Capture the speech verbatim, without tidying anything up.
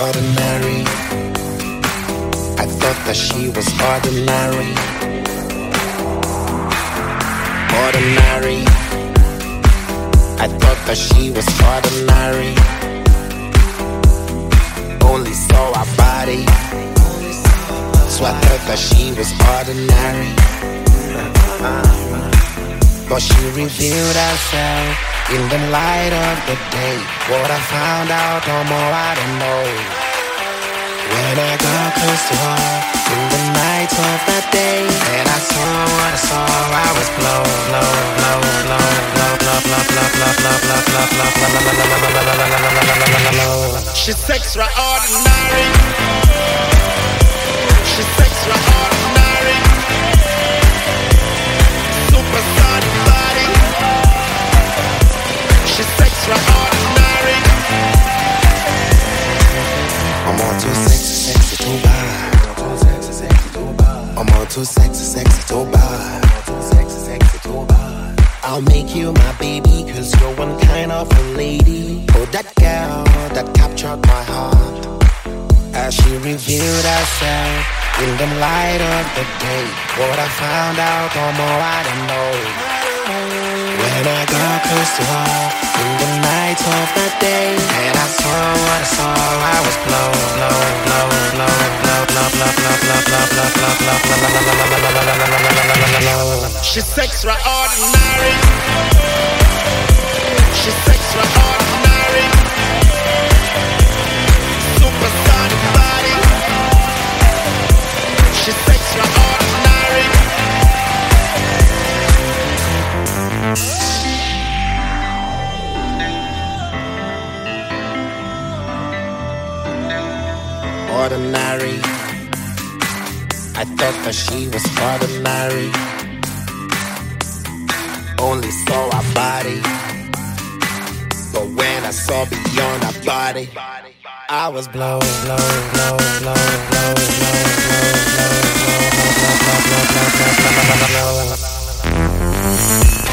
ordinary. I thought that she was ordinary. Ordinary. I thought that she was ordinary. Only saw her body, so I thought that she was ordinary. But she revealed herself in the light of the day. What I found out, no more I don't know. When I got close to her in the night of that day, and I saw what I saw, I was blown, blown, blown, blown, blown, blown, blown, blown, blown, blown, blown, blown. She's extraordinary. She's extraordinary. Supersonic body. She's extraordinary. I'm on too sexy, sexy, too bad. I'm on too sexy, sexy, too bad. I'll make you my baby, cause you're one kind of a lady. Oh, that girl that captured my heart, as she revealed herself in the light of the day. What I found out, no more I don't know. When I got close to her in the night of that day, and I saw what I saw, I was blown, blown, blown, blown, blown, blown, blown, blown, blown, blown. She's extraordinary. She's extraordinary. Supersonic body. She's extraordinary. Ordinary. I thought that she was ordinary. Only saw her body, but when I saw beyond her body, I was blown, blown, blown, blown, blown, blown, blown, blown, blown, blown, blown, blown, blown, blown, blown, blown.